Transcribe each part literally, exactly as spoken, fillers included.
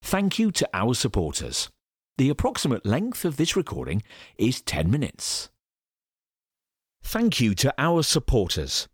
Thank you to our supporters. The approximate length of this recording is ten minutes. Thank you to our supporters.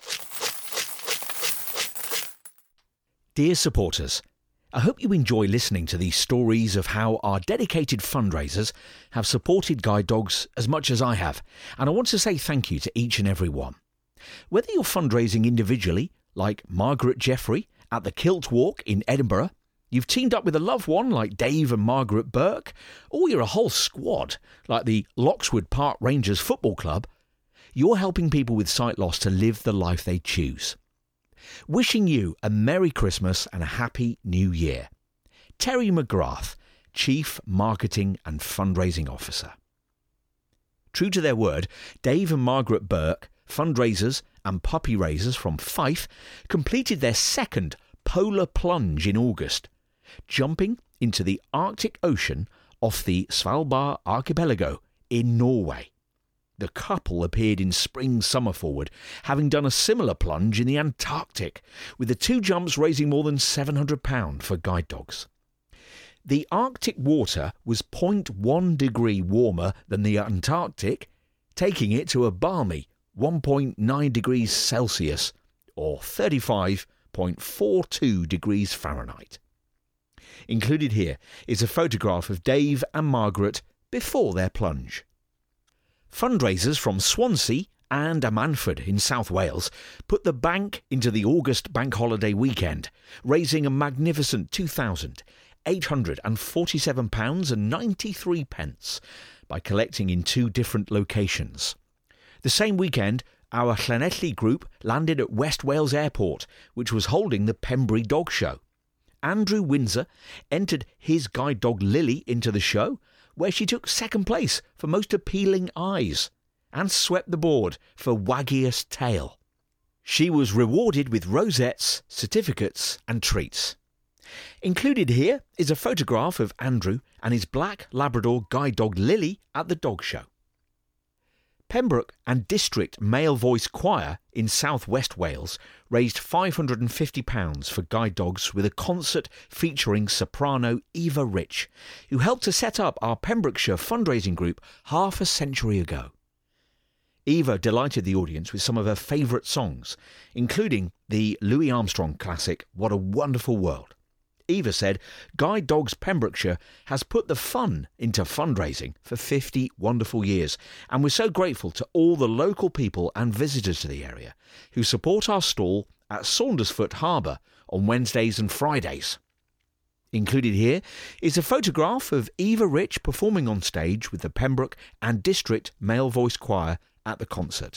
Dear supporters, I hope you enjoy listening to these stories of how our dedicated fundraisers have supported guide dogs as much as I have, and I want to say thank you to each and every one. Whether you're fundraising individually, like Margaret Jeffrey at the Kilt Walk in Edinburgh, you've teamed up with a loved one like Dave and Margaret Burke, or you're a whole squad like the Loxwood Park Rangers Football Club, you're helping people with sight loss to live the life they choose. Wishing you a Merry Christmas and a Happy New Year. Terry McGrath, Chief Marketing and Fundraising Officer. True to their word, Dave and Margaret Burke, fundraisers and puppy raisers from Fife, completed their second polar plunge in August, jumping into the Arctic Ocean off the Svalbard archipelago in Norway. The couple appeared in spring summer forward, having done a similar plunge in the Antarctic, with the two jumps raising more than seven hundred pounds for guide dogs. The Arctic water was zero point one degree warmer than the Antarctic, taking it to a balmy one point nine degrees Celsius, or thirty-five point four two degrees Fahrenheit. Included here is a photograph of Dave and Margaret before their plunge. Fundraisers from Swansea and Amanford in South Wales put the bank into the August bank holiday weekend, raising a magnificent two thousand eight hundred forty-seven pounds ninety-three by collecting in two different locations. The same weekend, our Llanelli group landed at West Wales Airport, which was holding the Pembrey Dog Show. Andrew Windsor entered his guide dog Lily into the show, where she took second place for most appealing eyes and swept the board for waggiest tail. She was rewarded with rosettes, certificates and treats. Included here is a photograph of Andrew and his black Labrador guide dog Lily at the dog show. Pembroke and District Male Voice Choir in South West Wales raised five hundred fifty pounds for guide dogs with a concert featuring soprano Eva Rich, who helped to set up our Pembrokeshire fundraising group half a century ago. Eva delighted the audience with some of her favourite songs, including the Louis Armstrong classic What a Wonderful World. Eva said, Guide Dogs Pembrokeshire has put the fun into fundraising for fifty wonderful years, and we're so grateful to all the local people and visitors to the area who support our stall at Saundersfoot Harbour on Wednesdays and Fridays. Included here is a photograph of Eva Rich performing on stage with the Pembroke and District Male Voice Choir at the concert.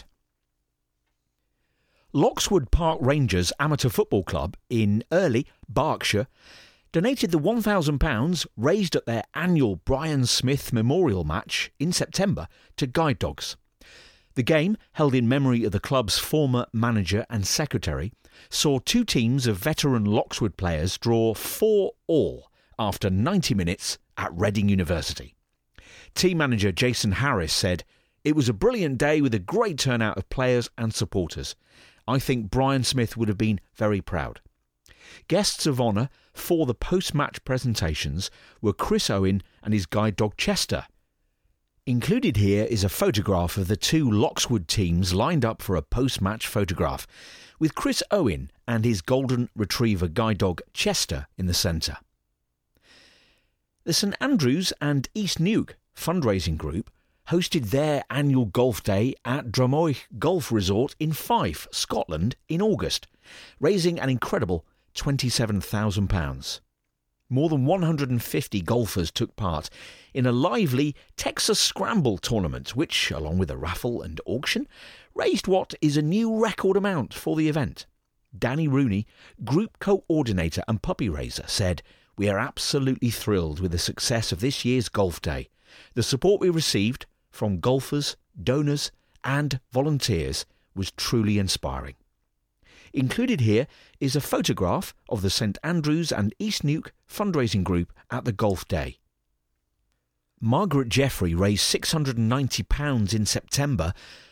Loxwood Park Rangers Amateur Football Club in Earley, Berkshire, donated the one thousand pounds raised at their annual Brian Smith Memorial Match in September to guide dogs. The game, held in memory of the club's former manager and secretary, saw two teams of veteran Loxwood players draw four all after ninety minutes at Reading University. Team manager Jason Harris said, "It was a brilliant day with a great turnout of players and supporters. I think Brian Smith would have been very proud." Guests of honour for the post-match presentations were Chris Owen and his guide dog Chester. Included here is a photograph of the two Loxwood teams lined up for a post-match photograph, with Chris Owen and his golden retriever guide dog Chester in the centre. The St Andrews and East Neuk fundraising group hosted their annual golf day at Drummoy Golf Resort in Fife, Scotland in August, raising an incredible twenty-seven thousand pounds. More than one hundred fifty golfers took part in a lively Texas Scramble tournament, which, along with a raffle and auction, raised what is a new record amount for the event. Danny Rooney, group coordinator and puppy raiser, said, "We are absolutely thrilled with the success of this year's golf day. The support we received from golfers, donors and volunteers was truly inspiring." Included here is a photograph of the St Andrews and East Neuk fundraising group at the golf day. Margaret Jeffrey raised six hundred ninety pounds in September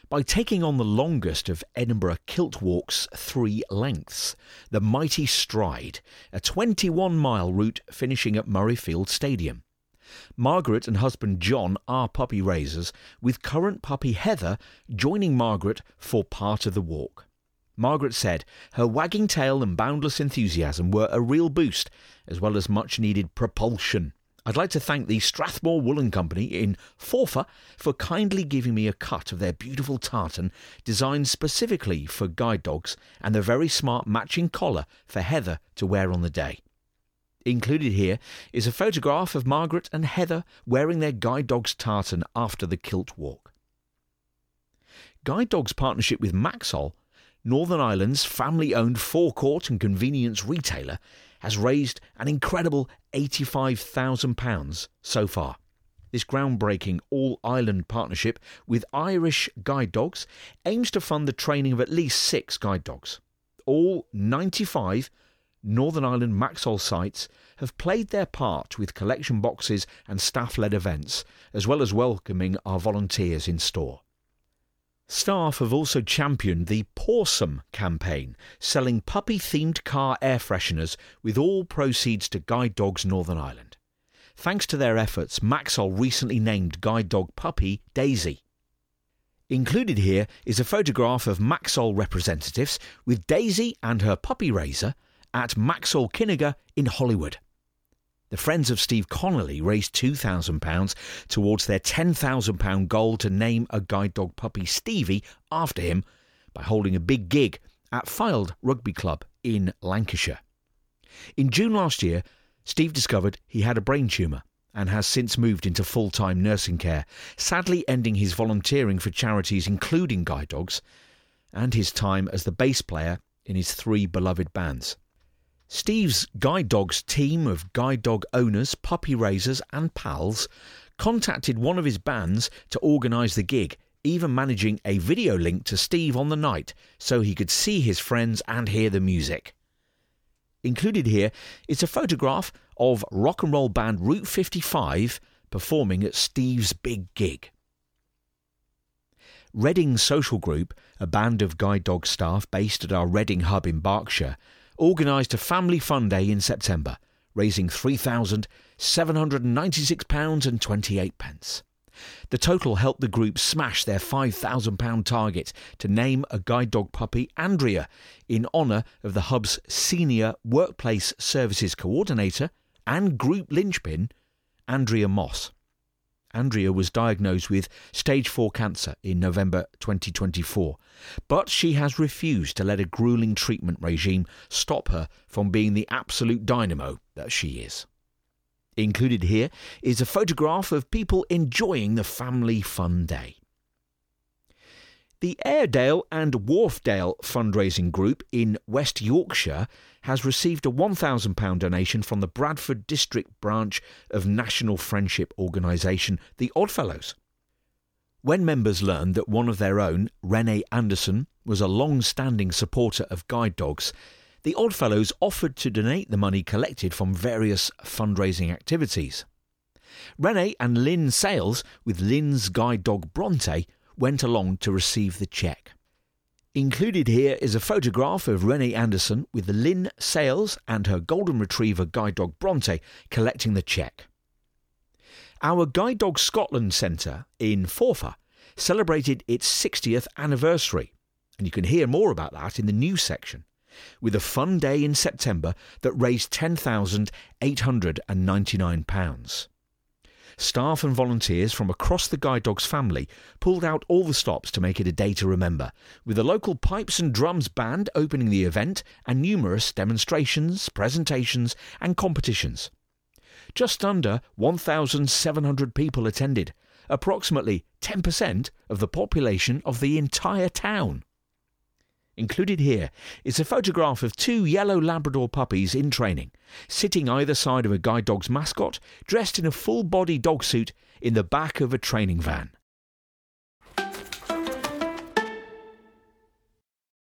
by taking on the longest of Edinburgh Kilt Walk's three lengths, the Mighty Stride, a twenty-one mile route finishing at Murrayfield Stadium. Margaret and husband John are puppy raisers, with current puppy Heather joining Margaret for part of the walk. Margaret said her wagging tail and boundless enthusiasm were a real boost, as well as much-needed propulsion. I'd like to thank the Strathmore Woolen Company in Forfar for kindly giving me a cut of their beautiful tartan designed specifically for guide dogs and the very smart matching collar for Heather to wear on the day. Included here is a photograph of Margaret and Heather wearing their guide dog's tartan after the Kilt Walk. Guide Dog's partnership with Maxol, Northern Ireland's family-owned forecourt and convenience retailer, has raised an incredible eighty-five thousand pounds so far. This groundbreaking all-Ireland partnership with Irish guide dogs aims to fund the training of at least six guide dogs. All ninety-five Northern Ireland Maxol sites have played their part with collection boxes and staff-led events, as well as welcoming our volunteers in store. Staff have also championed the Pawsome campaign, selling puppy-themed car air fresheners with all proceeds to Guide Dogs Northern Ireland. Thanks to their efforts, Maxol recently named guide dog puppy Daisy. Included here is a photograph of Maxol representatives with Daisy and her puppy raiser at Maxol Kinniger in Hollywood. The Friends of Steve Connolly raised two thousand pounds towards their ten thousand pounds goal to name a guide dog puppy Stevie after him by holding a big gig at Fylde Rugby Club in Lancashire. In June last year, Steve discovered he had a brain tumour and has since moved into full-time nursing care, sadly ending his volunteering for charities including guide dogs and his time as the bass player in his three beloved bands. Steve's Guide Dogs team of guide dog owners, puppy raisers and pals contacted one of his bands to organise the gig, even managing a video link to Steve on the night so he could see his friends and hear the music. Included here is a photograph of rock and roll band Route fifty-five performing at Steve's big gig. Reading Social Group, a band of guide dog staff based at our Reading hub in Berkshire, organised a family fun day in September, raising three thousand seven hundred ninety-six pounds twenty-eight. The total helped the group smash their five thousand pounds target to name a guide dog puppy Andrea in honour of the hub's senior workplace services coordinator and group linchpin, Andrea Moss. Andrea was diagnosed with stage four cancer in November twenty twenty-four, but she has refused to let a gruelling treatment regime stop her from being the absolute dynamo that she is. Included here is a photograph of people enjoying the family fun day. The Airedale and Wharfdale fundraising group in West Yorkshire has received a one thousand pounds donation from the Bradford District branch of National Friendship Organisation, the Oddfellows. When members learned that one of their own, Renee Anderson, was a long-standing supporter of guide dogs, the Oddfellows offered to donate the money collected from various fundraising activities. Renee and Lynn Sales, with Lynn's guide dog Bronte, went along to receive the cheque. Included here is a photograph of Renee Anderson with Lynn Sales and her golden retriever guide dog Bronte collecting the cheque. Our Guide Dog Scotland Centre in Forfar celebrated its sixtieth anniversary, and you can hear more about that in the news section, with a fun day in September that raised ten thousand eight hundred ninety-nine pounds. Staff and volunteers from across the Guide Dogs family pulled out all the stops to make it a day to remember, with the local Pipes and Drums band opening the event and numerous demonstrations, presentations and competitions. Just under one thousand seven hundred people attended, approximately ten percent of the population of the entire town. Included here is a photograph of two yellow Labrador puppies in training, sitting either side of a guide dog's mascot, dressed in a full-body dog suit in the back of a training van.